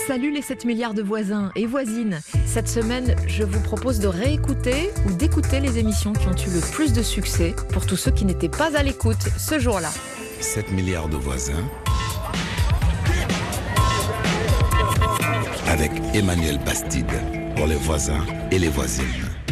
Salut les 7 milliards de voisins et voisines. Cette semaine, je vous propose de réécouter ou d'écouter les émissions qui ont eu le plus de succès pour tous ceux qui n'étaient pas à l'écoute ce jour-là. 7 milliards de voisins avec Emmanuel Bastide pour les voisins et les voisines.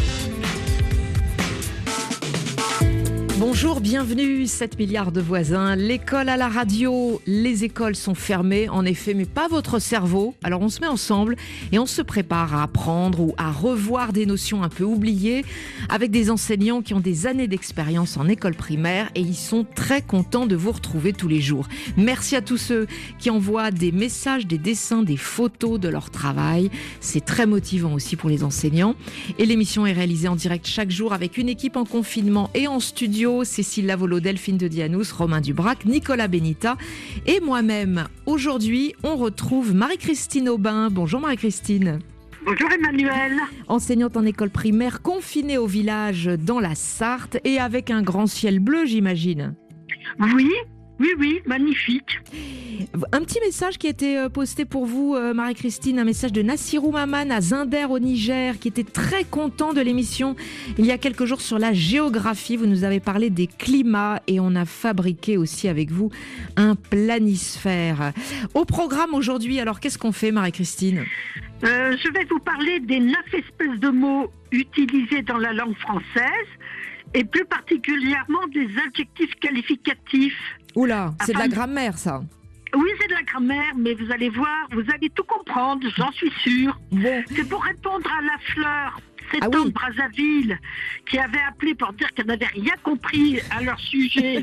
Bonjour, bienvenue, 7 milliards de voisins. L'école à la radio, les écoles sont fermées, en effet, mais pas votre cerveau. Alors on se met ensemble et on se prépare à apprendre ou à revoir des notions un peu oubliées avec des enseignants qui ont des années d'expérience en école primaire et ils sont très contents de vous retrouver tous les jours. Merci à tous ceux qui envoient des messages, des dessins, des photos de leur travail. C'est très motivant aussi pour les enseignants. Et l'émission est réalisée en direct chaque jour avec une équipe en confinement et en studio. Cécile Lavolo, Delphine de Dianous, Romain Dubrac, Nicolas Benita et moi-même. Aujourd'hui, on retrouve Marie-Christine Aubin. Bonjour Marie-Christine. Bonjour Emmanuel. Enseignante en école primaire, confinée au village dans la Sarthe et avec un grand ciel bleu, j'imagine. Oui, magnifique. Un petit message qui a été posté pour vous, Marie-Christine, un message de Nassirou Maman à Zinder au Niger, qui était très content de l'émission il y a quelques jours sur la géographie. Vous nous avez parlé des climats et on a fabriqué aussi avec vous un planisphère. Au programme aujourd'hui, alors qu'est-ce qu'on fait, Marie-Christine ? Je vais vous parler des 9 espèces de mots utilisés dans la langue française et plus particulièrement des adjectifs qualificatifs. Oula, c'est de la grammaire ça. Oui, c'est de la grammaire, mais vous allez voir, vous allez tout comprendre, j'en suis sûre. Bon. C'est pour répondre à la Fleur, cette de Brazzaville, qui avait appelé pour dire qu'elle n'avait rien compris à leur sujet.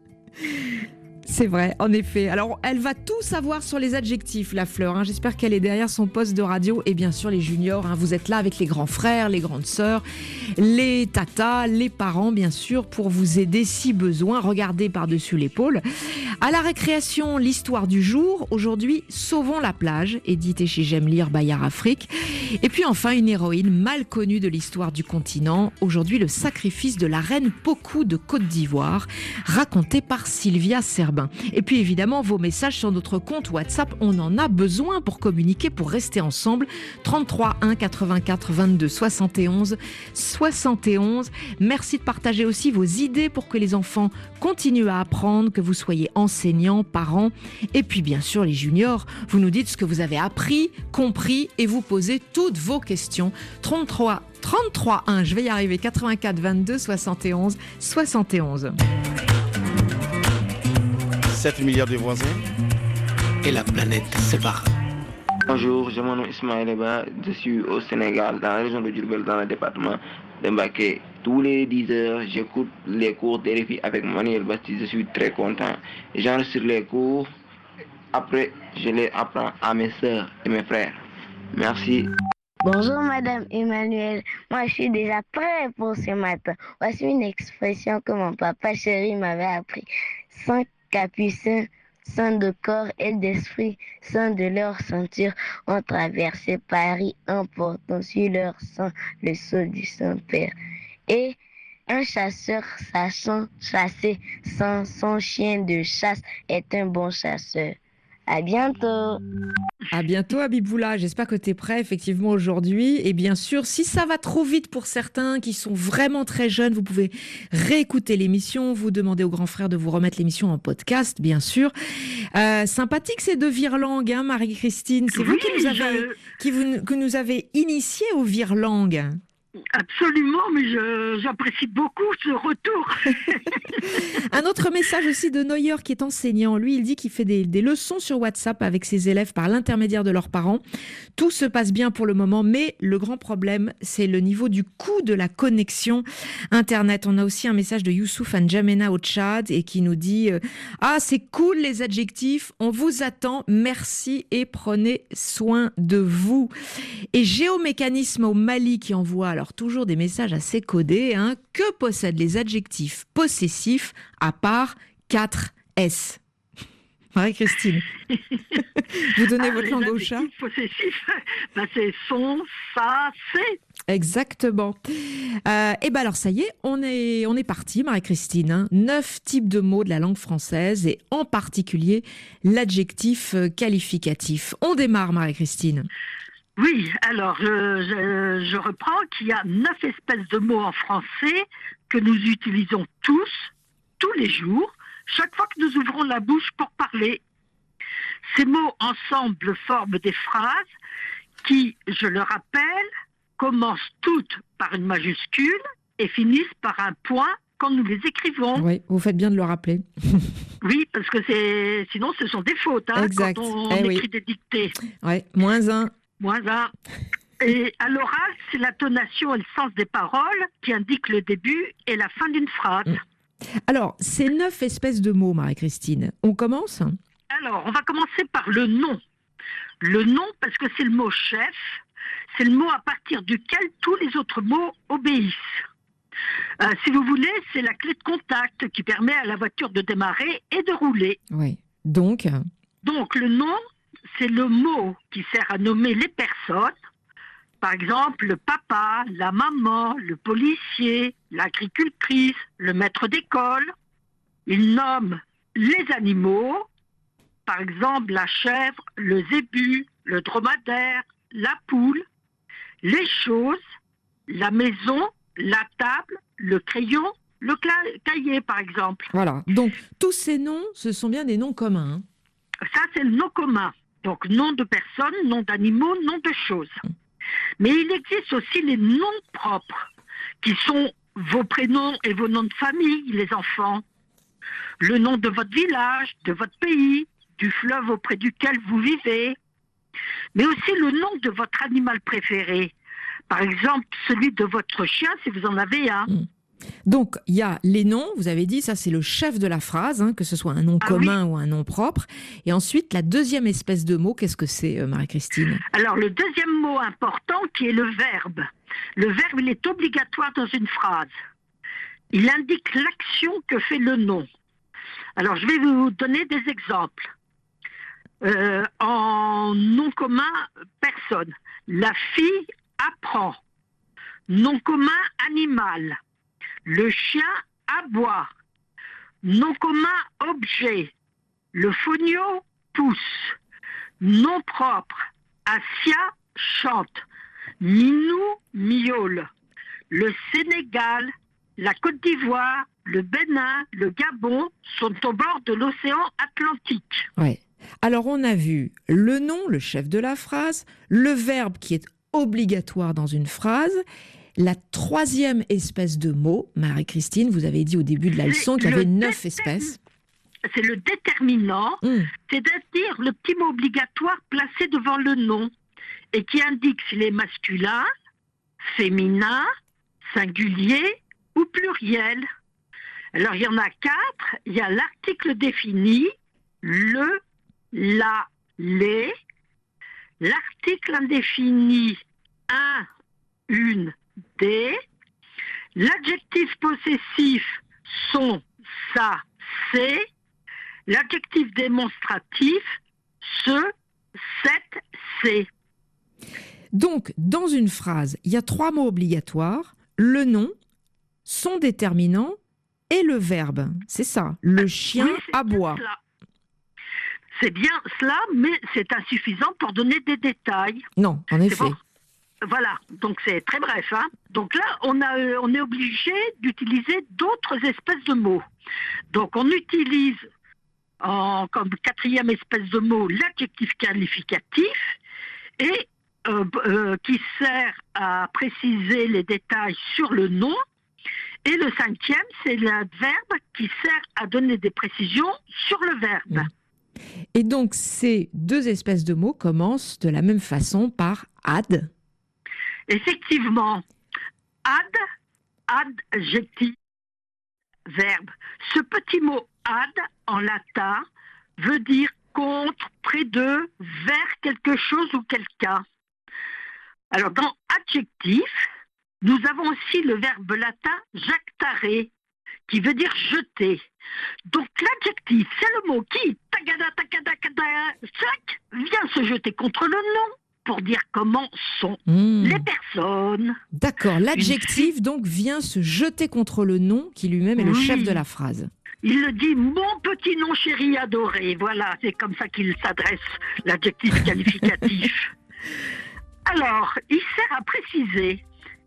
C'est vrai, en effet. Alors, elle va tout savoir sur les adjectifs, la Fleur. J'espère qu'elle est derrière son poste de radio. Et bien sûr, les juniors, vous êtes là avec les grands frères, les grandes sœurs, les tatas, les parents, bien sûr, pour vous aider si besoin. Regardez par-dessus l'épaule. À la récréation, l'histoire du jour. Aujourd'hui, Sauvons la plage, édité chez J'aime lire, Bayard Afrique. Et puis enfin, une héroïne mal connue de l'histoire du continent. Aujourd'hui, le sacrifice de la reine Pokou de Côte d'Ivoire, raconté par Sylvia Serbin. Et puis évidemment, vos messages sur notre compte WhatsApp, on en a besoin pour communiquer, pour rester ensemble. 33 1 84 22 71 71. Merci de partager aussi vos idées pour que les enfants continuent à apprendre, que vous soyez enseignants, parents. Et puis bien sûr, les juniors, vous nous dites ce que vous avez appris, compris et vous posez toutes vos questions. 33 1, je vais y arriver, 84 22 71 71. 7 milliards de voisins et la planète se barre. Bonjour, je m'appelle Ismaël Eba, je suis au Sénégal, dans la région de Diourbel, dans le département de Mbacké. Tous les 10 heures, j'écoute les cours de RFI avec Emmanuel Bastide, je suis très content. J'enregistre les cours, après je les apprends à mes sœurs et mes frères. Merci. Bonjour Madame Emmanuel, moi je suis déjà prêt pour ce matin. Voici une expression que mon papa chéri m'avait appris. 5 capucins, saints de corps et d'esprit, saints de leur ceinture, ont traversé Paris en portant sur leur sang le sceau du Saint-Père. Et un chasseur sachant chasser sans son chien de chasse est un bon chasseur. À bientôt. À bientôt Habiboula, j'espère que tu es prêt effectivement aujourd'hui. Et bien sûr, si ça va trop vite pour certains qui sont vraiment très jeunes, vous pouvez réécouter l'émission, vous demandez aux grands frères de vous remettre l'émission en podcast, bien sûr. Sympathique ces deux virelangues, Marie-Christine. C'est vous qui nous avez initiés au virelangue. Absolument, mais j'apprécie beaucoup ce retour. Un autre message aussi de Neuer qui est enseignant. Lui, il dit qu'il fait des leçons sur WhatsApp avec ses élèves par l'intermédiaire de leurs parents. Tout se passe bien pour le moment, mais le grand problème, c'est le niveau du coût de la connexion Internet. On a aussi un message de Youssouf N'Djamena au Tchad et qui nous dit « Ah, c'est cool les adjectifs, on vous attend, merci et prenez soin de vous. » Et Géomécanisme au Mali qui envoie alors toujours des messages assez codés. Que possèdent les adjectifs possessifs à part 4 S ? Marie-Christine. Vous donnez votre langue au chat? Possessif, c'est son, ça, c'est. Exactement. Et ben alors ça y est, on est parti, Marie-Christine. Hein. 9 types de mots de la langue française et en particulier l'adjectif qualificatif. On démarre, Marie-Christine. Oui, alors je reprends qu'il y a 9 espèces de mots en français que nous utilisons tous les jours, chaque fois que nous ouvrons la bouche pour parler. Ces mots ensemble forment des phrases qui, je le rappelle, commencent toutes par une majuscule et finissent par un point quand nous les écrivons. Oui, vous faites bien de le rappeler. Oui, parce que sinon ce sont des fautes exact. Quand on écrit des dictées. Oui, -1. -1. Et à l'oral, c'est l'intonation et le sens des paroles qui indiquent le début et la fin d'une phrase. Alors, ces 9 espèces de mots, Marie-Christine, on commence ? Alors, on va commencer par le nom. Le nom, parce que c'est le mot chef, c'est le mot à partir duquel tous les autres mots obéissent. Si vous voulez, c'est la clé de contact qui permet à la voiture de démarrer et de rouler. Oui. Donc, le nom, c'est le mot qui sert à nommer les personnes. Par exemple, le papa, la maman, le policier, l'agricultrice, le maître d'école. Il nomme les animaux. Par exemple, la chèvre, le zébu, le dromadaire, la poule. Les choses, la maison, la table, le crayon, le cahier, par exemple. Voilà. Donc, tous ces noms, ce sont bien des noms communs. Ça, c'est le nom commun. Donc, nom de personnes, nom d'animaux, nom de choses. Mais il existe aussi les noms propres, qui sont vos prénoms et vos noms de famille, les enfants. Le nom de votre village, de votre pays, du fleuve auprès duquel vous vivez. Mais aussi le nom de votre animal préféré. Par exemple, celui de votre chien, si vous en avez un. Donc, il y a les noms, vous avez dit, ça c'est le chef de la phrase, que ce soit un nom commun ou un nom propre. Et ensuite, la deuxième espèce de mot, qu'est-ce que c'est, Marie-Christine ? Alors, le deuxième mot important, qui est le verbe. Le verbe, il est obligatoire dans une phrase. Il indique l'action que fait le nom. Alors, je vais vous donner des exemples. En nom commun, personne. La fille apprend. Nom commun, animal. Le chien aboie. Nom commun, objet. Le fonio pousse. Nom propre, Assia chante. Minou miaule. Le Sénégal, la Côte d'Ivoire, le Bénin, le Gabon sont au bord de l'océan Atlantique. Ouais. Alors on a vu le nom, le chef de la phrase, le verbe qui est obligatoire dans une phrase. La troisième espèce de mot, Marie-Christine, vous avez dit au début de la leçon qu'il y avait 9 espèces. C'est le déterminant, c'est-à-dire le petit mot obligatoire placé devant le nom et qui indique s'il est masculin, féminin, singulier ou pluriel. Alors il y en a 4, il y a l'article défini, le, la, les, l'article indéfini, un, une, des, l'adjectif possessif, son, ça, c'est, l'adjectif démonstratif, ce, cette, c'est. Donc, dans une phrase, il y a 3 mots obligatoires, le nom, son déterminant et le verbe. C'est ça, le chien aboie. C'est bien cela, mais c'est insuffisant pour donner des détails. Non, en effet. Bon. Voilà, donc c'est très bref. Donc là, on est obligé d'utiliser d'autres espèces de mots. Donc on utilise comme 4e espèce de mot l'adjectif qualificatif et qui sert à préciser les détails sur le nom. Et le 5e, c'est l'adverbe qui sert à donner des précisions sur le verbe. Et donc ces 2 espèces de mots commencent de la même façon par ad. Effectivement, adjectif, verbe. Ce petit mot ad en latin veut dire contre, près de, vers quelque chose ou quelqu'un. Alors dans adjectif, nous avons aussi le verbe latin jactare qui veut dire jeter. Donc l'adjectif, c'est le mot qui, tagada, tagada, tagada, sac, vient se jeter contre le nom pour dire comment sont les personnes. D'accord, l'adjectif donc vient se jeter contre le nom qui lui-même est le chef de la phrase. Il le dit, mon petit nom chéri adoré. Voilà, c'est comme ça qu'il s'adresse, l'adjectif qualificatif. Alors, il sert à préciser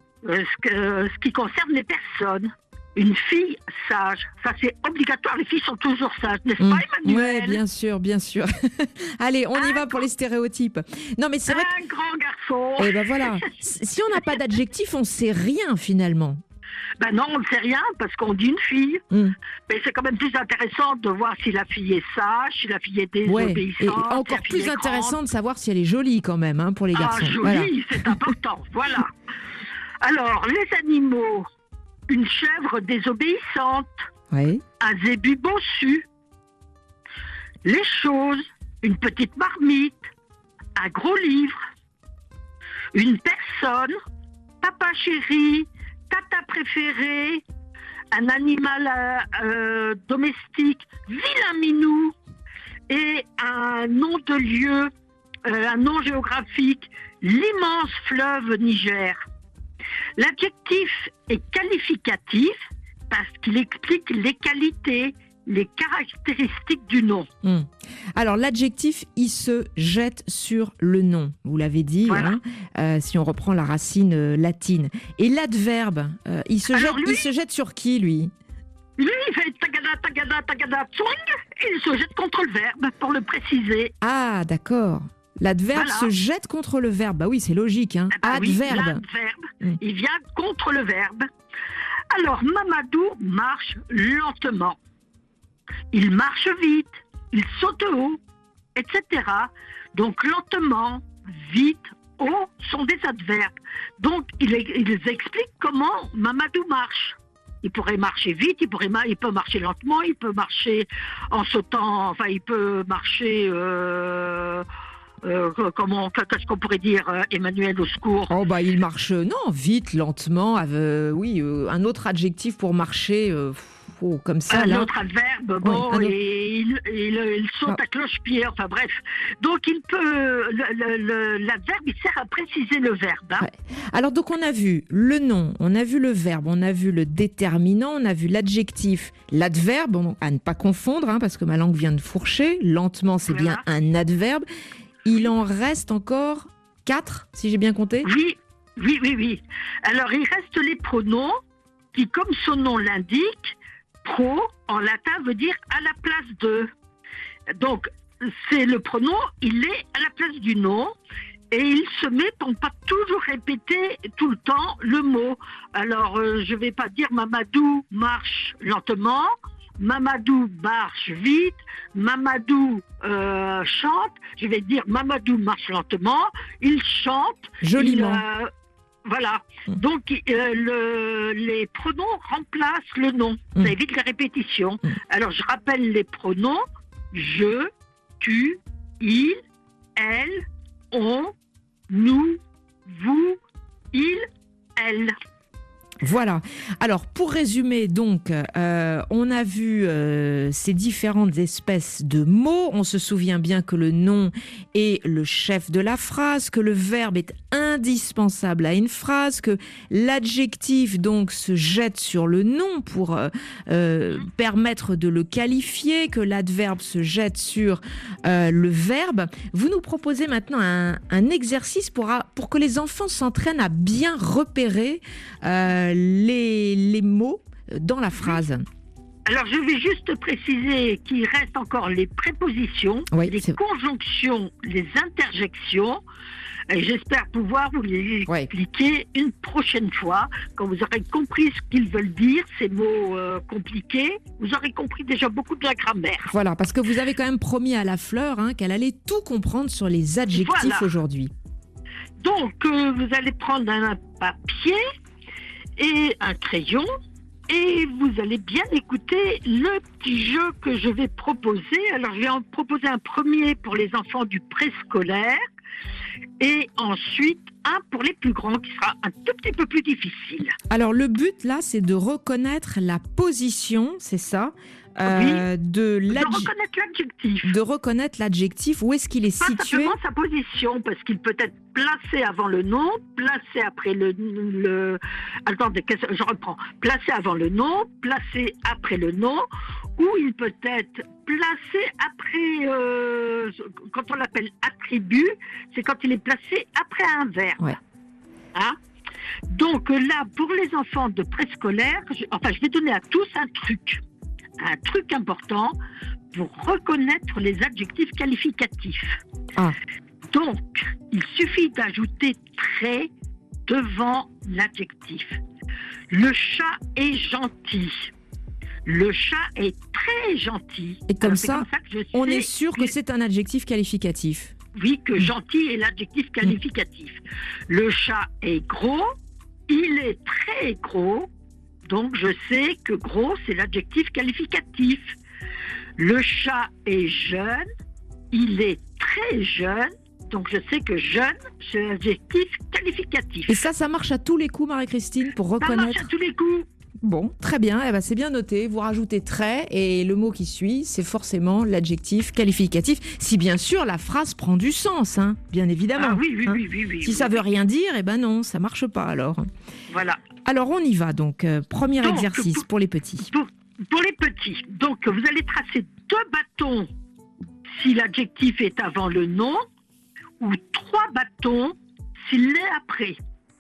ce qui concerne les personnes. Une fille sage, ça c'est obligatoire, les filles sont toujours sages, n'est-ce pas Emmanuel? Oui, bien sûr, bien sûr. Allez, on y va pour les stéréotypes. Non mais c'est vrai Un grand garçon. Et ben voilà, si on n'a pas d'adjectif, on sait rien finalement. Ben non, on ne sait rien parce qu'on dit une fille. Mais c'est quand même plus intéressant de voir si la fille est sage, si la fille est désobéissante. Et encore plus intéressant de savoir si elle est jolie quand même, hein, pour les garçons. Jolie, voilà. C'est important, voilà. Alors, les animaux, une chèvre désobéissante, un zébu bossu. Les choses, une petite marmite, un gros livre. Une personne, papa chéri, tata préféré, un animal domestique, vilain minou, et un nom de lieu, un nom géographique, l'immense fleuve Niger. L'adjectif est qualificatif parce qu'il explique les qualités, les caractéristiques du nom. Alors l'adjectif, il se jette sur le nom, vous l'avez dit, voilà. Si on reprend la racine latine. Et l'adverbe, il se jette sur qui, lui? Lui, il fait tagada, tagada, tagada, tswing, et il se jette contre le verbe, pour le préciser. Ah, d'accord. L'adverbe se jette contre le verbe. Bah oui, c'est logique. Hein. Adverbe. L'adverbe, il vient contre le verbe. Alors, Mamadou marche lentement. Il marche vite, il saute haut, etc. Donc, lentement, vite, haut sont des adverbes. Donc, ils expliquent comment Mamadou marche. Il pourrait marcher vite, il peut marcher lentement, il peut marcher en sautant, enfin, il peut marcher... qu'est-ce qu'on pourrait dire, Emmanuel, au secours? Oh bah il marche, non, vite, lentement, un autre adjectif pour marcher, comme ça. Un autre adverbe, et il saute à cloche-pied, enfin bref. Donc l'adverbe, il sert à préciser le verbe. Hein. Alors donc on a vu le nom, on a vu le verbe, on a vu le déterminant, on a vu l'adjectif, l'adverbe, à ne pas confondre, hein, parce que ma langue vient de fourcher, lentement c'est bien un adverbe. Il en reste encore 4, si j'ai bien compté? Oui. Alors, il reste les pronoms qui, comme son nom l'indique, pro, en latin, veut dire à la place de. Donc, c'est le pronom, il est à la place du nom et il se met pour ne pas toujours répéter tout le temps le mot. Alors, je ne vais pas dire Mamadou marche lentement. Mamadou marche vite, Mamadou chante, je vais dire Mamadou marche lentement, il chante. Joliment. Voilà. Donc, les pronoms remplacent le nom. Ça évite la répétition. Alors, je rappelle les pronoms. Je, tu, il, elle, on, nous, vous, il, elle. Voilà. Alors, pour résumer, donc, on a vu ces différentes espèces de mots. On se souvient bien que le nom est le chef de la phrase, que le verbe est indispensable à une phrase, que l'adjectif, donc, se jette sur le nom pour permettre de le qualifier, que l'adverbe se jette sur le verbe. Vous nous proposez maintenant un exercice pour que les enfants s'entraînent à bien repérer les mots dans la phrase. Alors, je vais juste préciser qu'il reste encore les prépositions, les conjonctions, les interjections. Et j'espère pouvoir vous les expliquer une prochaine fois, quand vous aurez compris ce qu'ils veulent dire, ces mots compliqués. Vous aurez compris déjà beaucoup de la grammaire. Voilà, parce que vous avez quand même promis à la Fleur qu'elle allait tout comprendre sur les adjectifs aujourd'hui. Donc, vous allez prendre un papier et un crayon, et vous allez bien écouter le petit jeu que je vais proposer. Alors, je vais en proposer un premier pour les enfants du préscolaire, Et ensuite, un pour les plus grands qui sera un tout petit peu plus difficile. Alors, le but, là, c'est de reconnaître la position, c'est ça, De reconnaître l'adjectif. de reconnaître l'adjectif. Où est-ce qu'il est Pas situé? simplement sa position, parce qu'il peut être placé avant le nom, placé après le... Attendez, je reprends. Placé avant le nom, placé après le nom, ou il peut être placé après... quand on l'appelle attribut, c'est quand il est placé après un verbe. Ouais. Hein? Donc là, pour les enfants de préscolaire, je vais donner à tous un truc important pour reconnaître les adjectifs qualificatifs. Ah. Donc, il suffit d'ajouter très devant l'adjectif. Le chat est gentil. Le chat est très gentil. Et comme ça, que je on sais est sûr que c'est un adjectif qualificatif. Oui, que gentil est l'adjectif qualificatif. Le chat est gros, il est très gros, donc je sais que gros, c'est l'adjectif qualificatif. Le chat est jeune, il est très jeune, donc je sais que jeune, c'est l'adjectif qualificatif. Et ça marche à tous les coups, Marie-Christine, pour Ça marche reconnaître. à tous les coups. Bon, très bien, eh ben, c'est bien noté. Vous rajoutez très et le mot qui suit, c'est forcément l'adjectif qualificatif. Si bien sûr la phrase prend du sens, hein, bien évidemment. Ah oui, hein. oui. Si ça veut rien dire, eh ben non, ça marche pas alors. Voilà. Alors on y va donc. Premier Donc, exercice pour les petits. Pour les petits, donc vous allez tracer 2 bâtons si l'adjectif est avant le nom, ou 3 bâtons s'il l'est après.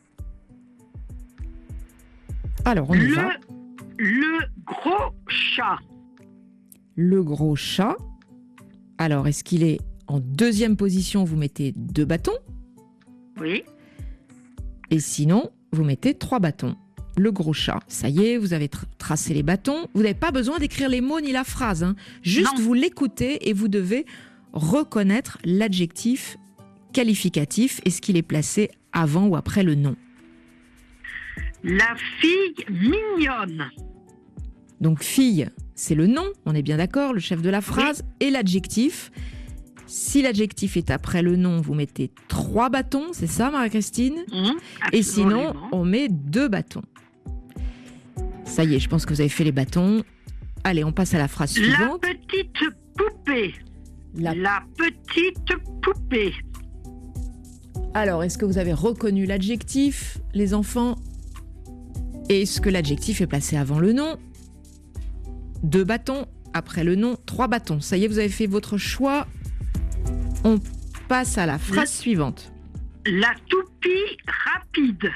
Alors on y va. Le gros chat. Le gros chat. Alors est-ce qu'il est en deuxième position? Vous mettez 2 bâtons. Oui. Et sinon, vous mettez 3 bâtons. Le gros chat. Ça y est, vous avez tracé les bâtons. Vous n'avez pas besoin d'écrire les mots ni la phrase. Hein. Juste, Non. vous l'écoutez et vous devez reconnaître l'adjectif qualificatif. Est-ce qu'il est placé avant ou après le nom? La fille mignonne. Donc, fille, c'est le nom, on est bien d'accord, le chef de la phrase, et l'adjectif. Si l'adjectif est après le nom, vous mettez 3 bâtons, c'est ça, Marie-Christine? Et sinon, on met 2 bâtons. Ça y est, je pense que vous avez fait les bâtons. Allez, on passe à la phrase La suivante. petite poupée. La petite poupée. Alors, est-ce que vous avez reconnu l'adjectif, les enfants? Est-ce que l'adjectif est placé avant le nom? 2 bâtons, après le nom, 3 bâtons. Ça y est, vous avez fait votre choix. On passe à la phrase suivante. La toupie rapide.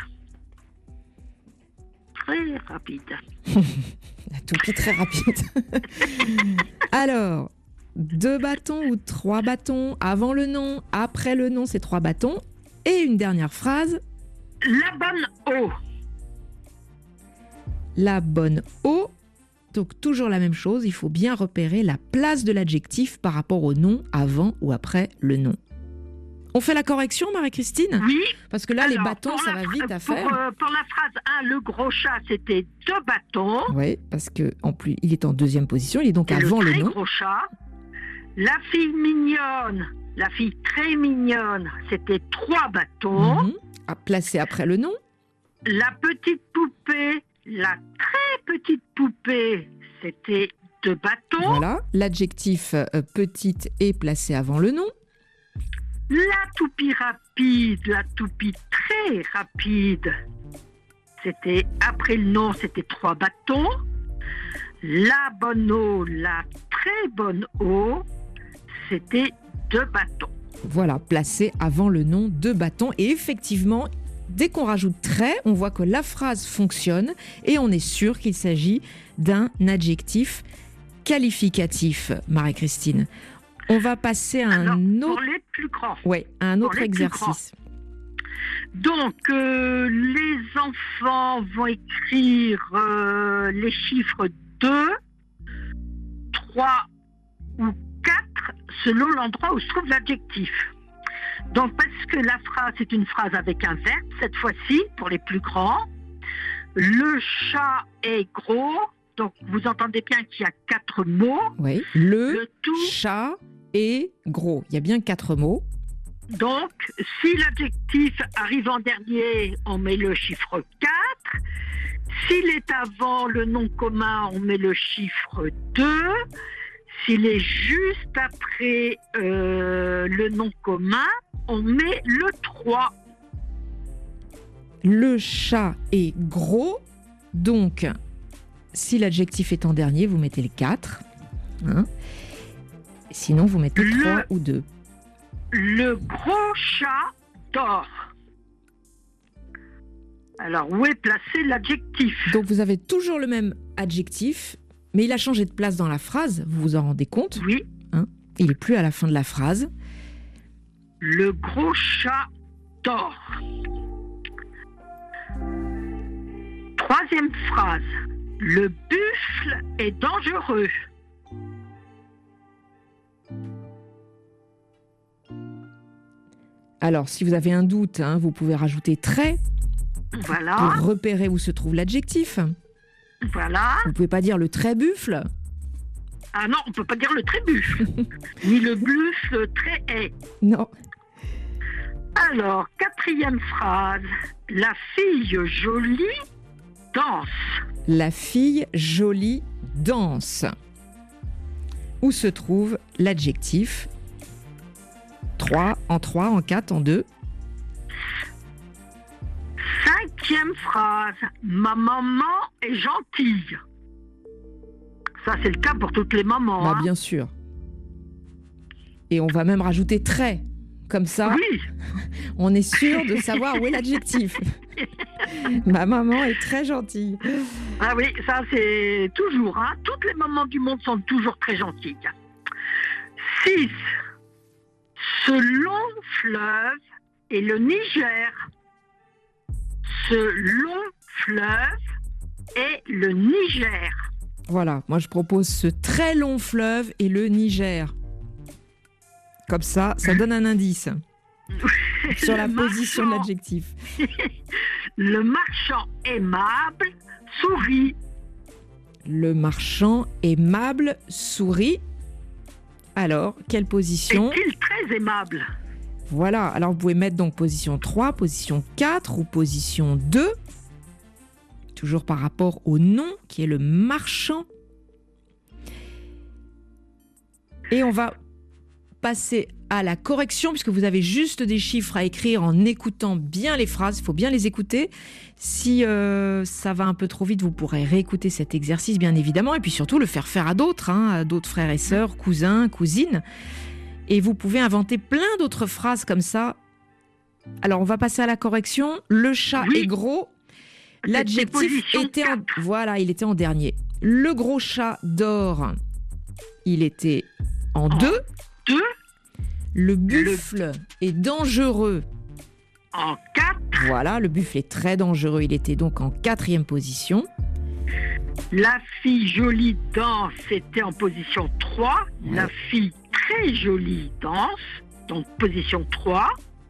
Très rapide. La toupie très rapide. Alors, 2 bâtons ou 3 bâtons avant le nom, après le nom, c'est 3 bâtons. Et une dernière phrase. La bonne eau. La bonne eau. Donc toujours la même chose, il faut bien repérer la place de l'adjectif par rapport au nom avant ou après le nom. On fait la correction, Marie-Christine? Oui. Parce que là, Alors, les bâtons, ça va vite à faire. Pour la phrase 1, le gros chat, c'était 2 bâtons. Oui, parce qu'en plus, il est en deuxième position, il est donc Et avant le très nom. gros chat. La fille mignonne, la fille très mignonne, c'était 3 bâtons. Mhm. À placer après le nom. La petite poupée, la très petite poupée, c'était 2 bâtons. Voilà, l'adjectif petite est placé avant le nom. La toupie rapide, la toupie très rapide, c'était après le nom, c'était 3 bâtons. La bonne eau, la très bonne eau, c'était 2 bâtons. Voilà, placé avant le nom, 2 bâtons. Et effectivement, dès qu'on rajoute très, on voit que la phrase fonctionne et on est sûr qu'il s'agit d'un adjectif qualificatif, Marie-Christine. On va passer à un autre... Pour les plus grands. Ouais, à un autre les plus exercice. Donc, les enfants vont écrire les chiffres 2, 3 ou 4 selon l'endroit où se trouve l'adjectif. Donc, parce que la phrase est une phrase avec un verbe, cette fois-ci, pour les plus grands. Le chat est gros. Donc, vous entendez bien qu'il y a 4 mots. Oui, Le tout... chat est gros. Il y a bien 4 mots. Donc, si l'adjectif arrive en dernier, on met le chiffre 4. S'il est avant le nom commun, on met le chiffre 2. S'il est juste après le nom commun, on met le 3. Le chat est gros, donc si l'adjectif est en dernier, vous mettez le 4. Hein. Sinon, vous mettez 3 ou 2. Le gros chat dort. Alors, où est placé l'adjectif? Donc, vous avez toujours le même adjectif, mais il a changé de place dans la phrase, vous vous en rendez compte? Oui. Hein, il n'est plus à la fin de la phrase. Le gros chat dort. Troisième phrase. Le buffle est dangereux. Alors, si vous avez un doute, hein, vous pouvez rajouter très Voilà. pour repérer où se trouve l'adjectif. Voilà. Vous ne pouvez pas dire le très buffle. Ah non, on ne peut pas dire le trébuffle. Ni le buffle très est. Non. Alors, quatrième phrase. La fille jolie danse. La fille jolie danse. Où se trouve l'adjectif? 3, en 3, en 4, en 2. Cinquième phrase. Ma maman est gentille. Ça, c'est le cas pour toutes les mamans. Bah, hein. bien sûr. Et on va même rajouter très. Comme ça, Oui, on est sûr de savoir où est l'adjectif. Ma maman est très gentille. ah oui, ça c'est toujours. Hein. Toutes les mamans du monde sont toujours très gentilles. 6. Ce long fleuve est le Niger. Ce long fleuve est le Niger. Voilà, moi je propose ce très long fleuve et le Niger. Comme ça donne un indice sur la Le position de marchand- l'adjectif. Le marchand aimable sourit. Le marchand aimable sourit. Alors, quelle position? Est-il très aimable? Voilà, alors vous pouvez mettre donc position 3, position 4 ou position 2. Toujours par rapport au nom qui est le marchand. Et on va passer à la correction puisque vous avez juste des chiffres à écrire en écoutant bien les phrases. Il faut bien les écouter. Si ça va un peu trop vite, vous pourrez réécouter cet exercice bien évidemment et puis surtout le faire faire à d'autres, hein, à d'autres frères et sœurs, cousins, cousines. Et vous pouvez inventer plein d'autres phrases comme ça. Alors on va passer à la correction. Le chat Oui. est gros. L'adjectif position était en... 4. Voilà, il était en dernier. Le gros chat dort. Il était en 2. 2. Le buffle est dangereux. En 4. Voilà, le buffle est très dangereux. Il était donc en 4e position. La fille jolie danse était en position 3. La fille très jolie danse, donc position 3.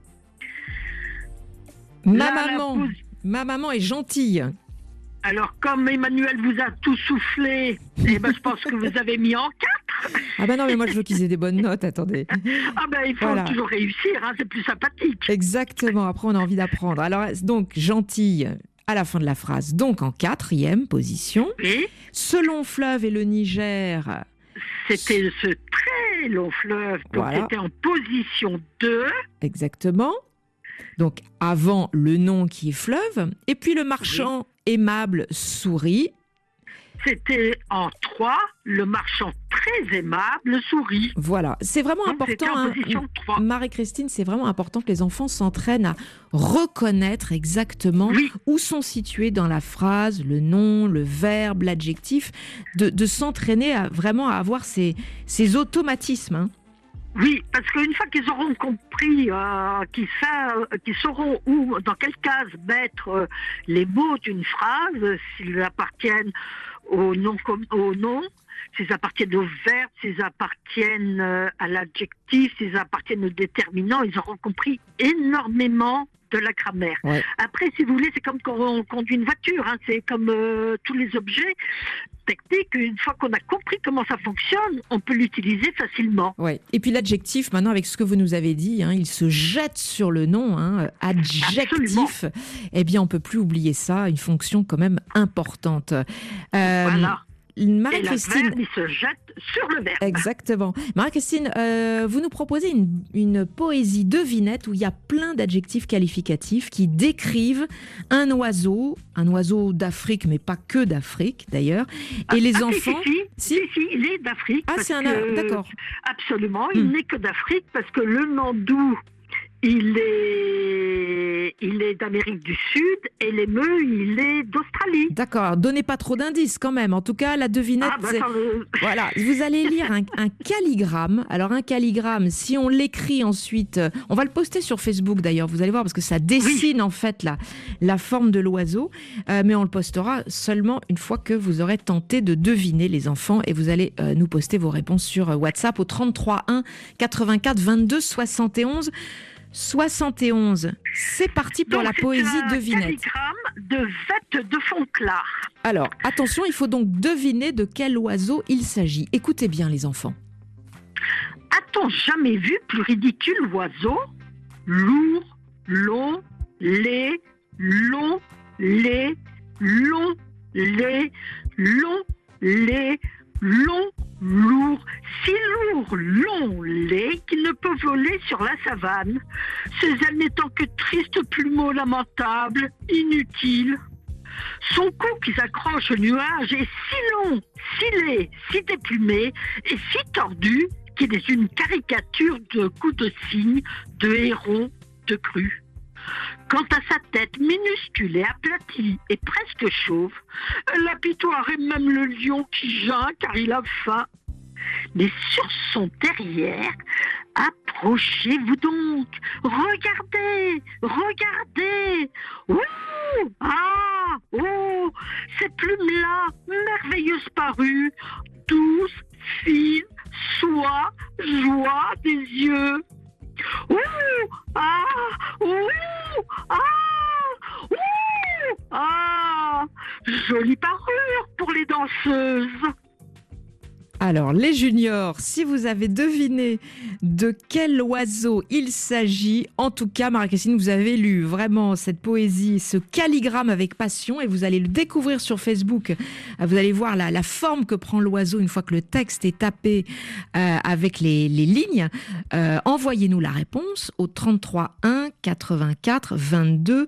Ma maman est gentille. Alors, comme Emmanuel vous a tout soufflé, eh ben, je pense que vous avez mis en 4. Ah ben non, mais moi je veux qu'ils aient des bonnes notes, attendez. Ah ben, il faut Voilà. toujours réussir, hein, c'est plus sympathique. Exactement, après on a envie d'apprendre. Alors donc, gentille à la fin de la phrase, donc en 4e position. Et Ce long fleuve est le Niger. c'était ce très long fleuve, donc Voilà. c'était en position 2. Exactement. Donc avant le nom qui est fleuve. Et puis le marchand aimable sourit. C'était en 3. Le marchand très aimable sourit. Voilà, c'est vraiment Donc, c'était important. en hein. position 3. Marie-Christine, c'est vraiment important que les enfants s'entraînent à reconnaître exactement Oui. où sont situés dans la phrase le nom, le verbe, l'adjectif, de s'entraîner vraiment à avoir ces automatismes. Hein. Oui, parce qu'une fois qu'ils auront compris, qu'ils sauront où, dans quelle case mettre les mots d'une phrase, s'ils appartiennent au nom, s'ils appartiennent au verbe, s'ils appartiennent à l'adjectif, s'ils appartiennent au déterminant, ils auront compris énormément de la grammaire. Ouais. Après, si vous voulez, c'est comme quand on conduit une voiture, hein, c'est comme tous les objets techniques. Une fois qu'on a compris comment ça fonctionne, on peut l'utiliser facilement. Ouais. Et puis l'adjectif, maintenant, avec ce que vous nous avez dit, hein, il se jette sur le nom, hein, adjectif. Absolument. Eh bien, on peut plus oublier ça, une fonction quand même importante. Voilà. Et le Marie-Christine, verbe, il se jette sur le verbe. exactement. Marie-Christine, vous nous proposez une poésie devinette où il y a plein d'adjectifs qualificatifs qui décrivent un oiseau d'Afrique, mais pas que d'Afrique d'ailleurs. Et les enfants... Si, il est d'Afrique. Ah, parce c'est un... que- D'accord. Absolument, il n'est que d'Afrique parce que le Nandou, il est d'Amérique du Sud et l'émeu, il est d'Australie. D'accord. Donnez pas trop d'indices quand même. En tout cas, la devinette... Ah, bah, c'est- ça, Voilà, vous allez lire un calligramme. Alors un calligramme, si on l'écrit ensuite, on va le poster sur Facebook d'ailleurs, vous allez voir, parce que ça dessine en fait la forme de l'oiseau, mais on le postera seulement une fois que vous aurez tenté de deviner, les enfants, et vous allez nous poster vos réponses sur WhatsApp au 33 1 84 22 71 71. C'est parti pour donc, la poésie c'est un devinette. calligramme de Vette de Fontclar. Alors, attention, il faut donc deviner de quel oiseau il s'agit. Écoutez bien les enfants. A-t-on jamais vu plus ridicule oiseau? Lourd, long, laid, long, laid, long, laid, long, laid, long, lourd, si lourd, long, laid, qu'il ne peut voler sur la savane, ses ailes n'étant que tristes plumeaux lamentables, inutiles. Son cou qui s'accroche au nuage est si long, si laid, si déplumé et si tordu qu'il est une caricature de cou de cygne, de héron, de grue. Quant à sa tête minuscule et aplatie et presque chauve, elle apitoierait même le lion qui geint car il a faim. Mais sur son derrière, approchez-vous donc, regardez, regardez. Ouh, ah, oh, ces plumes-là, merveilleuses parues, douces, fines, soie, joie des yeux. Ouh, ah, ouh, ah, ouh, ah, jolie parure pour les danseuses. Alors, les juniors, si vous avez deviné de quel oiseau il s'agit, en tout cas, Marie-Christine, vous avez lu vraiment cette poésie, ce calligramme avec passion, et vous allez le découvrir sur Facebook. Vous allez voir la forme que prend l'oiseau une fois que le texte est tapé avec les lignes. Envoyez-nous la réponse au 33 1 84 22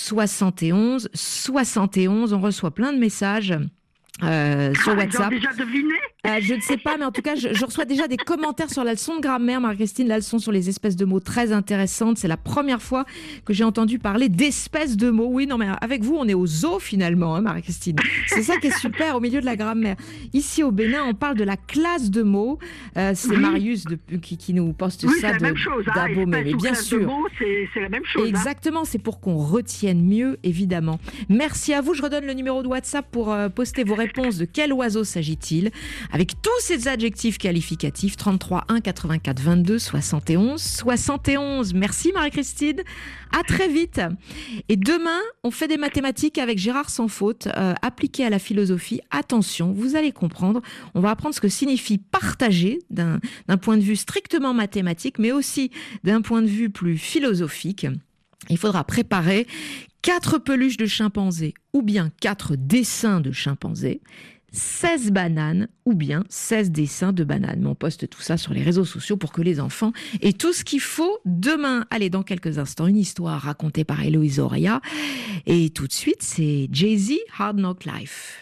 71 71. On reçoit plein de messages. Sur WhatsApp. Ils ont déjà deviné? Je ne sais pas, mais en tout cas, je reçois déjà des commentaires sur la leçon de grammaire, Marie-Christine, la leçon sur les espèces de mots très intéressante. C'est la première fois que j'ai entendu parler d'espèces de mots. Oui, non, mais avec vous, on est au zoo finalement, hein, Marie-Christine. C'est ça qui est super au milieu de la grammaire. Ici au Bénin, on parle de la classe de mots. C'est Marius qui nous poste Oui, ça c'est la même chose. d'Abomey, mais bien sûr. De mots, c'est la même chose. Exactement, c'est pour qu'on retienne mieux, évidemment. Merci à vous. Je redonne le numéro de WhatsApp pour poster vos réponses. De quel oiseau s'agit-il? Avec tous ces adjectifs qualificatifs, 33 1 84 22 71 71. Merci Marie-Christine. À très vite. Et demain, on fait des mathématiques avec Gérard Sans Faute, appliquées à la philosophie. Attention, vous allez comprendre. On va apprendre ce que signifie partager d'un point de vue strictement mathématique, mais aussi d'un point de vue plus philosophique. Il faudra préparer 4 peluches de chimpanzés ou bien 4 dessins de chimpanzés, 16 bananes ou bien 16 dessins de bananes. Mais on poste tout ça sur les réseaux sociaux pour que les enfants aient tout ce qu'il faut demain. Allez, dans quelques instants, une histoire racontée par Héloïse Auria. Et tout de suite, c'est Jay-Z, Hard Knock Life.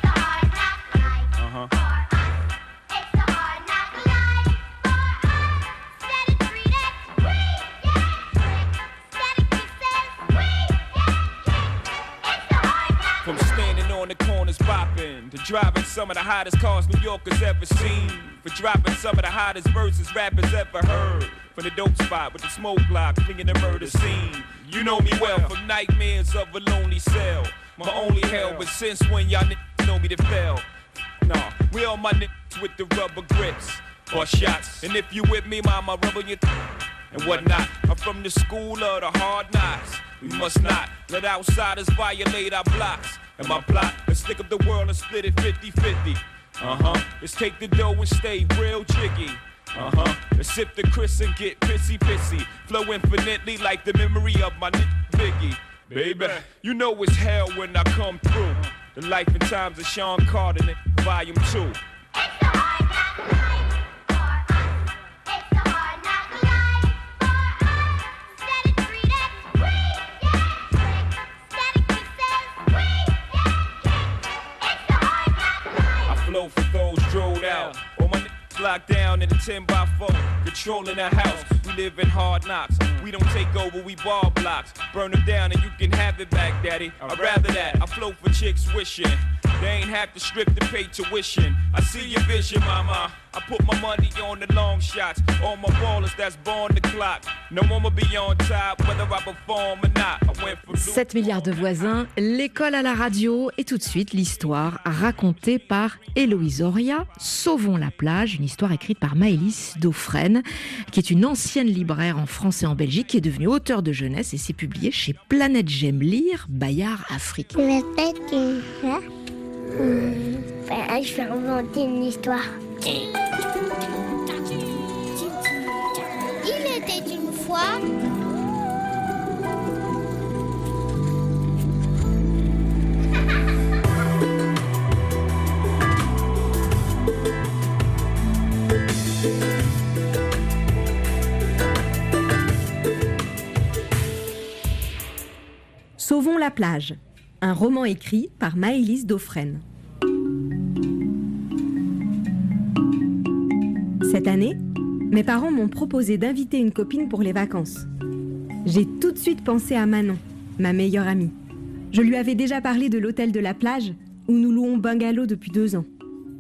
From standing on the corners popping to driving some of the hottest cars New Yorkers ever seen, for dropping some of the hottest verses rappers ever heard, from the dope spot with the smoke block bringing the murder scene. You know me well from nightmares of a lonely cell, my only hell, but since when y'all know me to fail? Nah, We all my niggas with the rubber grips or shots. And if you with me, mama, rubber your and whatnot. I'm from the school of the hard knocks. We must not let outsiders violate our blocks. And my plot, let's stick up the world and split it 50-50. Let's take the dough and stay real jiggy. Let's sip the Chris and get pissy. Flow infinitely like the memory of my Biggie. Baby, you know it's hell when I come through. The life and times of Sean Carter, volume 2. Flow for those drilled out. All my niggas locked down in a 10x4, controlling the house. We live in hard knocks. We don't take over, we ball blocks. Burn them down and you can have it back, daddy. I'd rather that. I flow for chicks wishing they ain't have to strip to pay tuition. I see your vision, mama. I put my money on the long shots. All my ballers that's born the clock. No one will be on top, whether I perform or not. I went from 7 milliards de voisins, l'école à la radio et tout de suite l'histoire racontée par Héloïse Oria, Sauvons la plage, une histoire écrite par Maëlys Dauphren, qui est une ancienne libraire en France et en Belgique, qui est devenue auteure de jeunesse et s'est publiée chez Planète J'aime lire, Bayard Afrique. Peut-être une fois, je vais inventer une histoire. Il était une fois. Sauvons la plage, un roman écrit par Maëlys Dauphren. Cette année, mes parents m'ont proposé d'inviter une copine pour les vacances. J'ai tout de suite pensé à Manon, ma meilleure amie. Je lui avais déjà parlé de l'hôtel de la plage, où nous louons bungalow depuis 2 ans.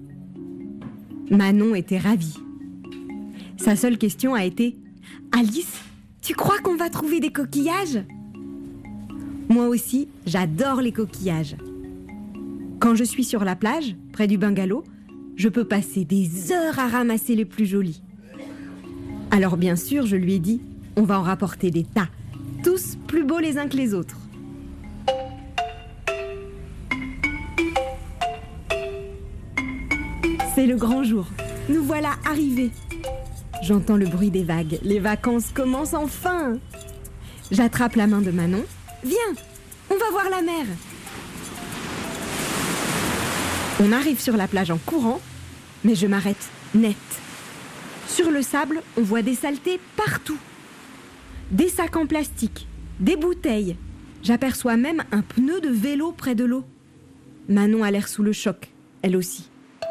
Manon était ravie. Sa seule question a été « Alice, tu crois qu'on va trouver des coquillages ?» Moi aussi, j'adore les coquillages. Quand je suis sur la plage, près du bungalow, je peux passer des heures à ramasser les plus jolis. Alors bien sûr, je lui ai dit, on va en rapporter des tas, tous plus beaux les uns que les autres. C'est le grand jour. Nous voilà arrivés. J'entends le bruit des vagues. Les vacances commencent enfin. J'attrape la main de Manon. Viens, on va voir la mer. On arrive sur la plage en courant, mais je m'arrête net. Sur le sable, on voit des saletés partout. Des sacs en plastique, des bouteilles. J'aperçois même un pneu de vélo près de l'eau. Manon a l'air sous le choc, elle aussi.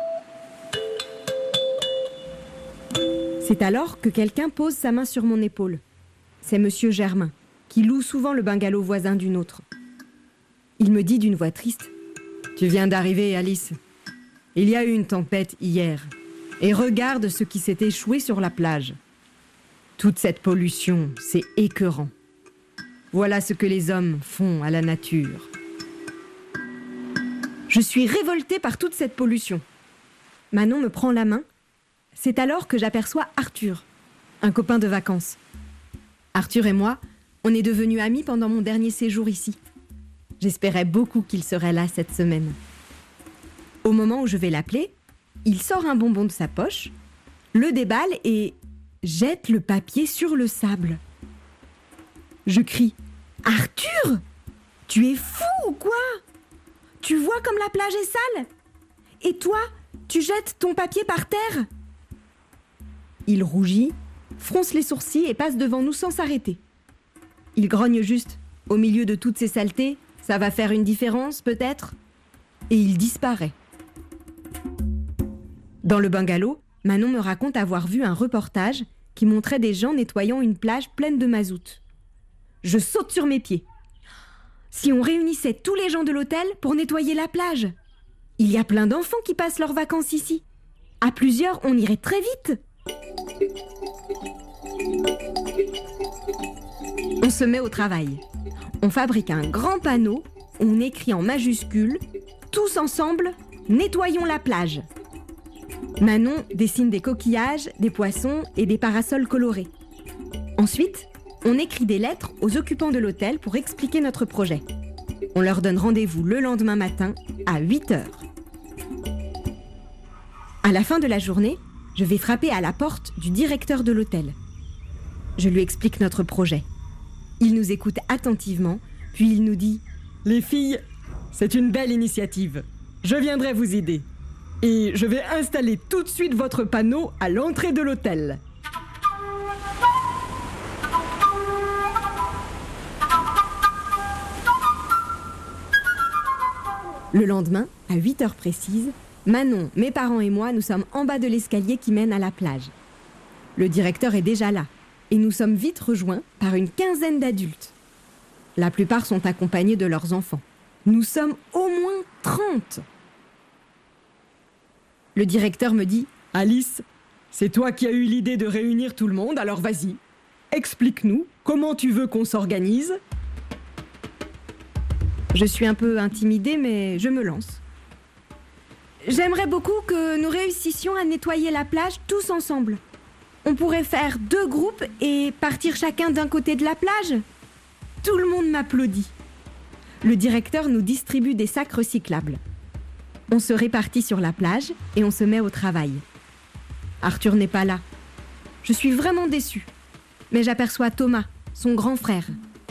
C'est alors que quelqu'un pose sa main sur mon épaule. C'est Monsieur Germain, qui loue souvent le bungalow voisin d'une autre. Il me dit d'une voix triste: « Tu viens d'arriver, Alice. Il y a eu une tempête hier. Et regarde ce qui s'est échoué sur la plage. Toute cette pollution, c'est écœurant. Voilà ce que les hommes font à la nature. » Je suis révoltée par toute cette pollution. Manon me prend la main. C'est alors que j'aperçois Arthur, un copain de vacances. Arthur et moi, on est devenus amis pendant mon dernier séjour ici. J'espérais beaucoup qu'il serait là cette semaine. Au moment où je vais l'appeler, il sort un bonbon de sa poche, le déballe et jette le papier sur le sable. Je crie: « Arthur, tu es fou ou quoi? Tu vois comme la plage est sale? Et toi, tu jettes ton papier par terre ?» Il rougit, fronce les sourcils et passe devant nous sans s'arrêter. Il grogne juste: « Au milieu de toutes ces saletés, ça va faire une différence peut-être ?» Et il disparaît. Dans le bungalow, Manon me raconte avoir vu un reportage qui montrait des gens nettoyant une plage pleine de mazout. Je saute sur mes pieds. Si on réunissait tous les gens de l'hôtel pour nettoyer la plage! Il y a plein d'enfants qui passent leurs vacances ici. À plusieurs, on irait très vite. On se met au travail. On fabrique un grand panneau, on écrit en majuscules: « Tous ensemble, nettoyons la plage !» Manon dessine des coquillages, des poissons et des parasols colorés. Ensuite, on écrit des lettres aux occupants de l'hôtel pour expliquer notre projet. On leur donne rendez-vous le lendemain matin à 8h. À la fin de la journée, je vais frapper à la porte du directeur de l'hôtel. Je lui explique notre projet. Il nous écoute attentivement, puis il nous dit « Les filles, c'est une belle initiative. Je viendrai vous aider. Et je vais installer tout de suite votre panneau à l'entrée de l'hôtel. » Le lendemain, à 8h précises, Manon, mes parents et moi, nous sommes en bas de l'escalier qui mène à la plage. Le directeur est déjà là, et nous sommes vite rejoints par une quinzaine d'adultes. La plupart sont accompagnés de leurs enfants. Nous sommes au moins 30. Le directeur me dit « Alice, c'est toi qui as eu l'idée de réunir tout le monde, alors vas-y, explique-nous comment tu veux qu'on s'organise. » Je suis un peu intimidée, mais je me lance. J'aimerais beaucoup que nous réussissions à nettoyer la plage tous ensemble. On pourrait faire 2 groupes et partir chacun d'un côté de la plage. Tout le monde m'applaudit. Le directeur nous distribue des sacs recyclables. On se répartit sur la plage et on se met au travail. Arthur n'est pas là. Je suis vraiment déçue. Mais j'aperçois Thomas, son grand frère.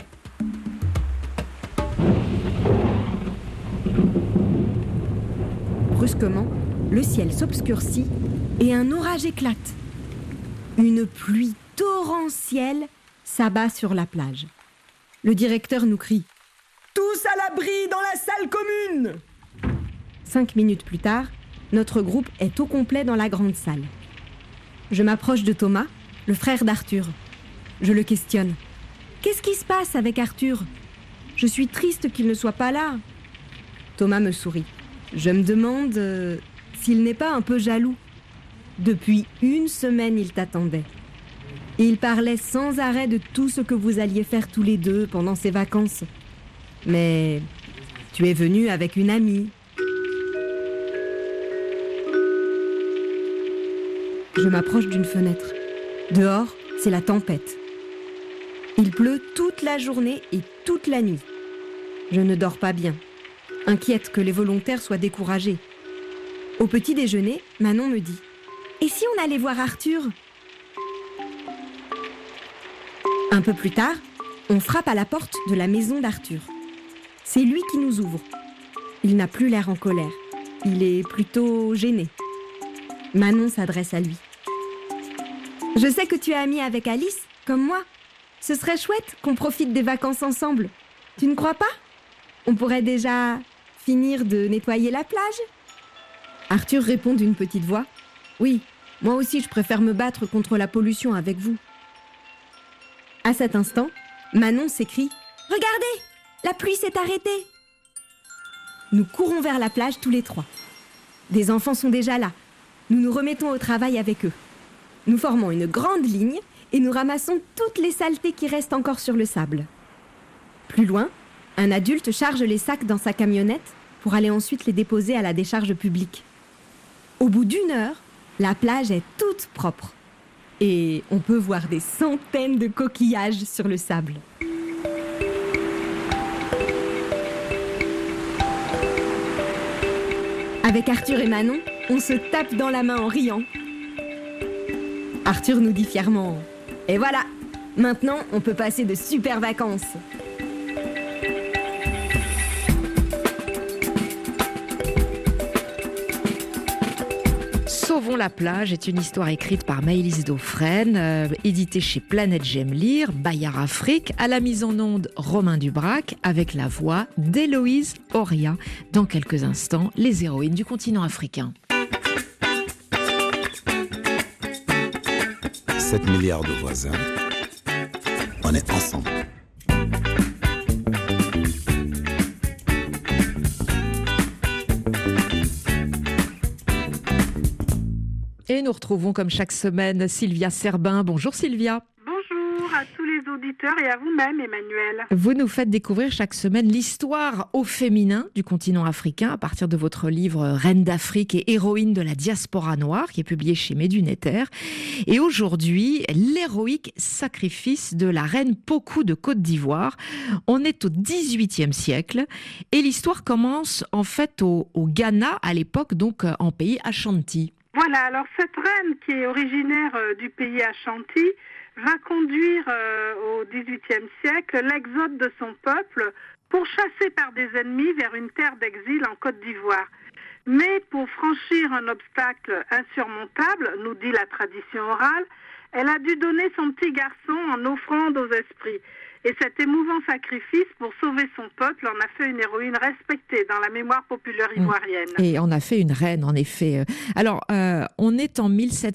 Brusquement, le ciel s'obscurcit et un orage éclate. Une pluie torrentielle s'abat sur la plage. Le directeur nous crie « Tous à l'abri dans la salle commune !» 5 minutes plus tard, notre groupe est au complet dans la grande salle. Je m'approche de Thomas, le frère d'Arthur. Je le questionne. « Qu'est-ce qui se passe avec Arthur ? Je suis triste qu'il ne soit pas là. » Thomas me sourit. Je me demande s'il n'est pas un peu jaloux. Depuis 1 semaine, il t'attendait. Et il parlait sans arrêt de tout ce que vous alliez faire tous les deux pendant ces vacances. Mais tu es venu avec une amie. Je m'approche d'une fenêtre. Dehors, c'est la tempête. Il pleut toute la journée et toute la nuit. Je ne dors pas bien. Inquiète que les volontaires soient découragés. Au petit déjeuner, Manon me dit « Et si on allait voir Arthur ?» Un peu plus tard, on frappe à la porte de la maison d'Arthur. C'est lui qui nous ouvre. Il n'a plus l'air en colère. Il est plutôt gêné. Manon s'adresse à lui. « Je sais que tu es amie avec Alice, comme moi. Ce serait chouette qu'on profite des vacances ensemble. Tu ne crois pas ? On pourrait déjà finir de nettoyer la plage ?» Arthur répond d'une petite voix. « Oui, moi aussi je préfère me battre contre la pollution avec vous. » À cet instant, Manon s'écrie « Regardez, la pluie s'est arrêtée !» Nous courons vers la plage tous les 3. Des enfants sont déjà là. Nous nous remettons au travail avec eux. Nous formons une grande ligne et nous ramassons toutes les saletés qui restent encore sur le sable. Plus loin, un adulte charge les sacs dans sa camionnette pour aller ensuite les déposer à la décharge publique. Au bout d'1 heure, la plage est toute propre. Et on peut voir des centaines de coquillages sur le sable. Avec Arthur et Manon, on se tape dans la main en riant. Arthur nous dit fièrement « Et voilà, maintenant on peut passer de super vacances !» Sauvons la plage est une histoire écrite par Maëlys Dauphren, éditée chez Planète J'aime lire, Bayard Afrique, à la mise en onde Romain Dubrac, avec la voix d'Héloïse Oria. Dans quelques instants, les héroïnes du continent africain. 7 milliards de voisins, on est ensemble. Et nous retrouvons comme chaque semaine Sylvia Serbin. Bonjour Sylvia. Bonjour à tous les les auditeurs et à vous-même, Emmanuel. Vous nous faites découvrir chaque semaine l'histoire au féminin du continent africain à partir de votre livre Reine d'Afrique et héroïne de la diaspora noire qui est publié chez Médunéter. Et aujourd'hui, l'héroïque sacrifice de la reine Pokou de Côte d'Ivoire. On est au XVIIIe siècle et l'histoire commence en fait au Ghana à l'époque, donc en pays Ashanti. Voilà, alors cette reine qui est originaire du pays Ashanti va conduire au XVIIIe siècle l'exode de son peuple pour chasser par des ennemis vers une terre d'exil en Côte d'Ivoire. Mais pour franchir un obstacle insurmontable, nous dit la tradition orale, elle a dû donner son petit garçon en offrande aux esprits. Et cet émouvant sacrifice pour sauver son peuple en a fait une héroïne respectée dans la mémoire populaire ivoirienne. Et on a fait une reine, en effet. Alors, on est en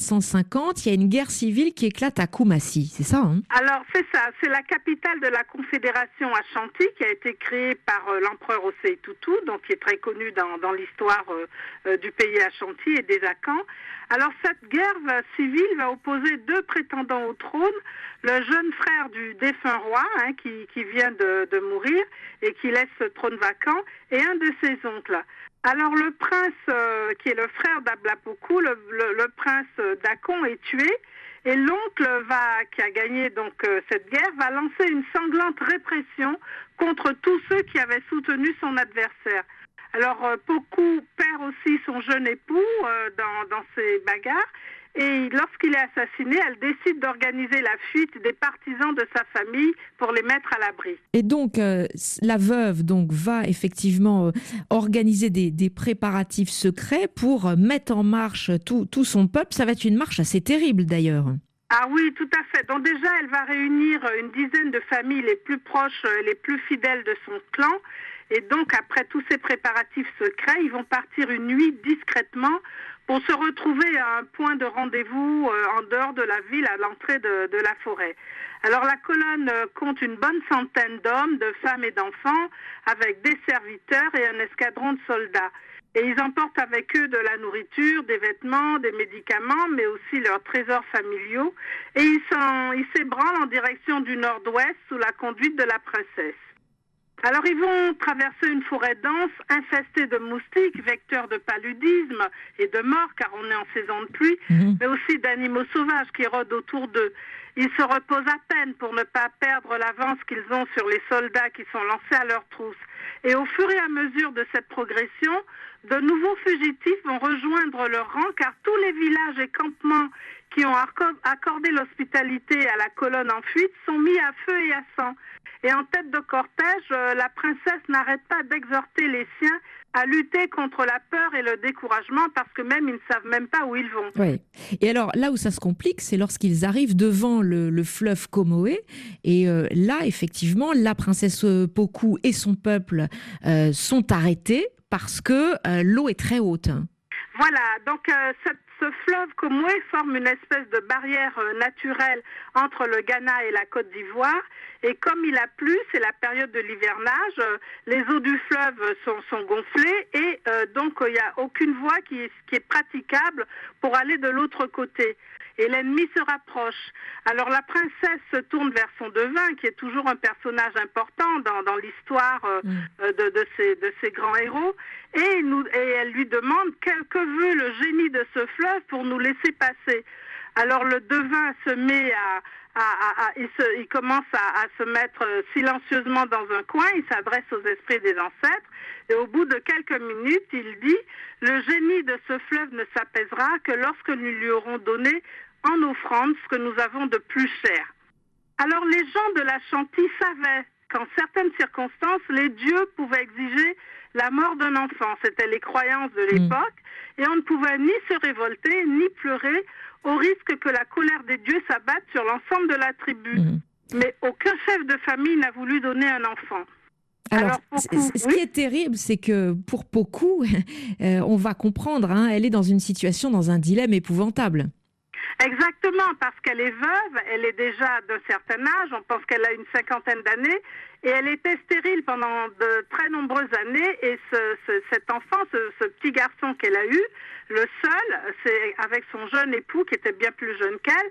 1750, il y a une guerre civile qui éclate à Koumassi, c'est ça Alors, c'est ça, c'est la capitale de la Confédération Ashanti qui a été créée par l'empereur Osei Tutu, donc qui est très connu dans l'histoire du pays Ashanti et des Akans. Alors, cette guerre civile va opposer deux prétendants au trône, le jeune frère du défunt roi, qui vient de mourir et qui laisse ce trône vacant, et un de ses oncles. Alors le prince, qui est le frère d'Ablapoku, le prince d'Akon est tué, et l'oncle qui a gagné donc cette guerre va lancer une sanglante répression contre tous ceux qui avaient soutenu son adversaire. Alors Poku perd aussi son jeune époux dans ces bagarres. Et lorsqu'il est assassiné, elle décide d'organiser la fuite des partisans de sa famille pour les mettre à l'abri. Et donc, la veuve va effectivement organiser des préparatifs secrets pour mettre en marche tout son peuple. Ça va être une marche assez terrible d'ailleurs. Ah oui, tout à fait. Donc déjà, elle va réunir une dizaine de familles les plus proches, les plus fidèles de son clan. Et donc, après tous ces préparatifs secrets, ils vont partir une nuit discrètement pour se retrouver à un point de rendez-vous en dehors de la ville, à l'entrée de la forêt. Alors la colonne compte une bonne centaine d'hommes, de femmes et d'enfants, avec des serviteurs et un escadron de soldats. Et ils emportent avec eux de la nourriture, des vêtements, des médicaments, mais aussi leurs trésors familiaux. Et ils s'ébranlent en direction du nord-ouest sous la conduite de la princesse. Alors ils vont traverser une forêt dense, infestée de moustiques, vecteurs de paludisme et de mort, car on est en saison de pluie, mais aussi d'animaux sauvages qui rôdent autour d'eux. Ils se reposent à peine pour ne pas perdre l'avance qu'ils ont sur les soldats qui sont lancés à leur trousse. Et au fur et à mesure de cette progression, de nouveaux fugitifs vont rejoindre leur rang, car tous les villages et campements qui ont accordé l'hospitalité à la colonne en fuite sont mis à feu et à sang. Et en tête de cortège, la princesse n'arrête pas d'exhorter les siens à lutter contre la peur et le découragement, parce que même ils ne savent même pas où ils vont. Oui. Et alors là où ça se complique, c'est lorsqu'ils arrivent devant le fleuve Comoé. Et là, effectivement, la princesse Pokou et son peuple sont arrêtés parce que l'eau est très haute. Voilà, donc ce fleuve Comoé forme une espèce de barrière naturelle entre le Ghana et la Côte d'Ivoire. Et comme il a plu, c'est la période de l'hivernage, les eaux du fleuve sont gonflées et donc il n'y a aucune voie qui est praticable pour aller de l'autre côté. Et l'ennemi se rapproche. Alors la princesse se tourne vers son devin, qui est toujours un personnage important dans l'histoire de ces grands héros, et elle lui demande que veut le génie de ce fleuve pour nous laisser passer. Alors le devin se met il commence à se mettre silencieusement dans un coin, il s'adresse aux esprits des ancêtres, et au bout de quelques minutes, il dit « Le génie de ce fleuve ne s'apaisera que lorsque nous lui aurons donné en offrande ce que nous avons de plus cher. » Alors les gens de l'Ashanti savaient qu'en certaines circonstances, les dieux pouvaient exiger la mort d'un enfant. C'était les croyances de l'époque, et on ne pouvait ni se révolter, ni pleurer, au risque que la colère des dieux s'abatte sur l'ensemble de la tribu. Mais aucun chef de famille n'a voulu donner un enfant. Alors Pokou, ce qui est terrible, c'est que pour Pokou, on va comprendre, elle est dans une situation, dans un dilemme épouvantable. Exactement, parce qu'elle est veuve, elle est déjà d'un certain âge, on pense qu'elle a une 50aine d'années, et elle était stérile pendant de très nombreuses années, et cet enfant, ce petit garçon qu'elle a eu, le seul, c'est avec son jeune époux qui était bien plus jeune qu'elle,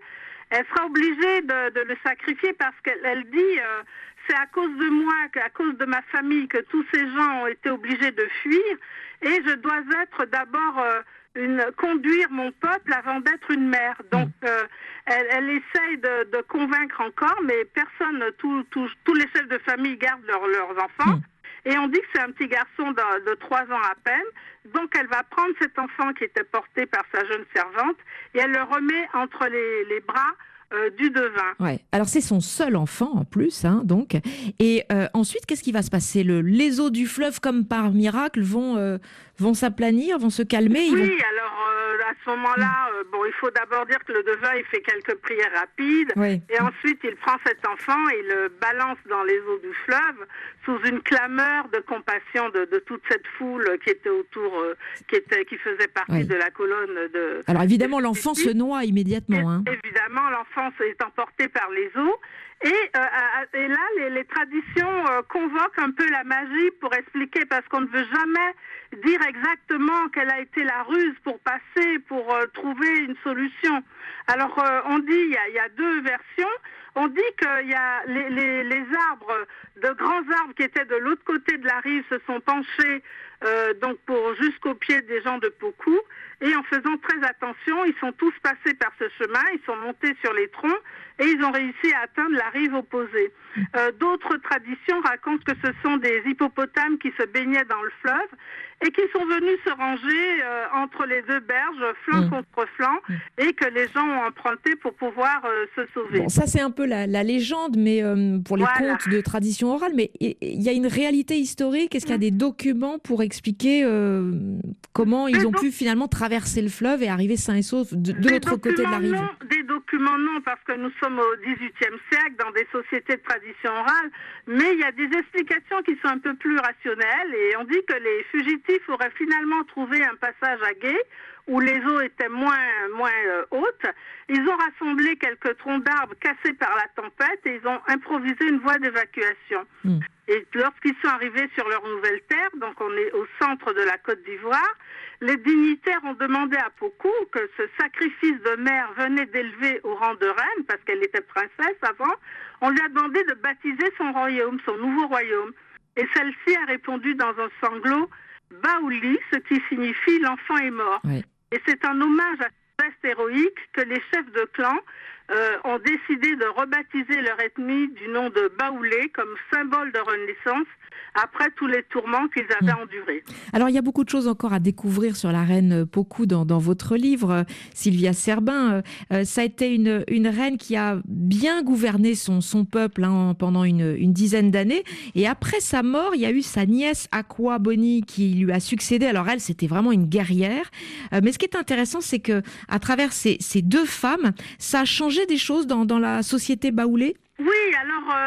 elle sera obligée de le sacrifier parce qu'elle dit c'est à cause de moi, à cause de ma famille que tous ces gens ont été obligés de fuir et je dois être d'abord conduire mon peuple avant d'être une mère. Donc elle essaye de convaincre encore, mais personne, tous les chefs de famille gardent leurs enfants. Et on dit que c'est un petit garçon de 3 ans à peine. Donc elle va prendre cet enfant qui était porté par sa jeune servante et elle le remet entre les bras du devin. Ouais. Alors c'est son seul enfant en plus, hein, donc. Et ensuite, qu'est-ce qui va se passer ? Les eaux du fleuve, comme par miracle, vont s'aplanir, vont se calmer. Oui, alors à ce moment-là, il faut d'abord dire que le devin il fait quelques prières rapides, et ensuite il prend cet enfant et le balance dans les eaux du fleuve sous une clameur de compassion de toute cette foule qui était autour, qui faisait partie de la colonne de. Alors évidemment, l'enfant se noie immédiatement. Hein. Évidemment, l'enfant est emporté par les eaux. Et là, les traditions convoquent un peu la magie pour expliquer, parce qu'on ne veut jamais dire exactement quelle a été la ruse pour passer, pour trouver une solution. Alors, on dit, il y a 2 versions. On dit qu'il y a les arbres, de grands arbres qui étaient de l'autre côté de la rive, se sont penchés donc jusqu'au pied des gens de Pocou. Et en faisant très attention, ils sont tous passés par ce chemin, ils sont montés sur les troncs et ils ont réussi à atteindre la rive opposée. D'autres traditions racontent que ce sont des hippopotames qui se baignaient dans le fleuve et qui sont venus se ranger entre les 2 berges, flanc contre flanc, et que les gens ont emprunté pour pouvoir se sauver. Bon, ça c'est un peu la légende, mais pour les contes de tradition orale, mais il y a une réalité historique. Est-ce qu'il y a des documents pour expliquer comment ils ont pu finalement traverser le fleuve et arriver sains et saufs de l'autre côté de la rive? Des documents non, parce que nous sommes au XVIIIe siècle dans des sociétés de tradition orale, mais il y a des explications qui sont un peu plus rationnelles, et on dit que les fugitifs auraient finalement trouvé un passage à gué où les eaux étaient moins hautes. Ils ont rassemblé quelques troncs d'arbres cassés par la tempête et ils ont improvisé une voie d'évacuation. Et lorsqu'ils sont arrivés sur leur nouvelle terre, donc on est au centre de la Côte d'Ivoire, les dignitaires ont demandé à Pocou que ce sacrifice de mère venait d'élever au rang de reine, parce qu'elle était princesse avant. On lui a demandé de baptiser son royaume, son nouveau royaume. Et celle-ci a répondu dans un sanglot « Baouli », ce qui signifie « l'enfant est mort ». Et c'est un hommage à ce geste héroïque que les chefs de clan ont décidé de rebaptiser leur ethnie du nom de Baoulé comme symbole de renaissance après tous les tourments qu'ils avaient endurés. Alors, il y a beaucoup de choses encore à découvrir sur la reine Pocou dans votre livre, Sylvia Serbin. Ça a été une reine qui a bien gouverné son peuple pendant une dizaine d'années. Et après sa mort, il y a eu sa nièce Akwa Boni qui lui a succédé. Alors elle, c'était vraiment une guerrière. Mais ce qui est intéressant, c'est que à travers ces 2 femmes, ça a changé des choses dans la société baoulée. Oui, alors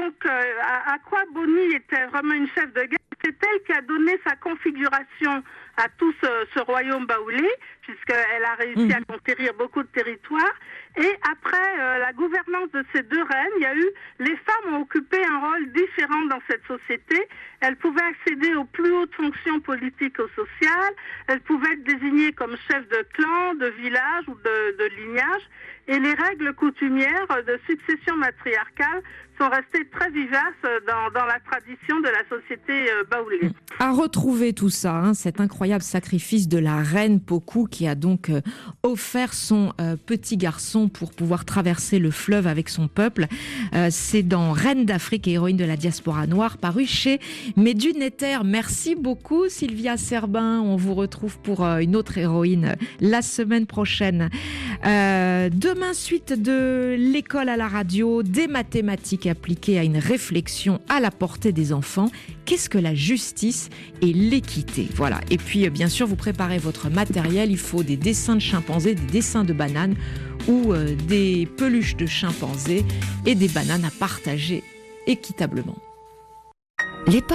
Akwa Boni était vraiment une chef de guerre. C'est elle qui a donné sa configuration à tout ce royaume baoulé, puisqu'elle a réussi à conquérir beaucoup de territoires. Et après la gouvernance de ces 2 reines, les femmes ont occupé un rôle différent dans cette société. Elles pouvaient accéder aux plus hautes fonctions politiques ou sociales. Elles pouvaient être désignées comme chefs de clan, de village ou de lignage. Et les règles coutumières de succession matriarcale sont restées très vivaces dans la tradition de la société baoulée. À retrouver tout ça, cet incroyable sacrifice de la reine Pocou qui a donc offert son petit garçon pour pouvoir traverser le fleuve avec son peuple. C'est dans Reine d'Afrique et héroïne de la diaspora noire, paru chez Médunetter. Merci beaucoup Sylvia Serbin. On vous retrouve pour une autre héroïne la semaine prochaine. Demain, suite de l'école à la radio, des mathématiques appliquées à une réflexion à la portée des enfants. Qu'est-ce que la justice et l'équité? Voilà. Et puis, bien sûr, vous préparez votre matériel. Il faut des dessins de chimpanzés, des dessins de bananes ou des peluches de chimpanzés et des bananes à partager équitablement.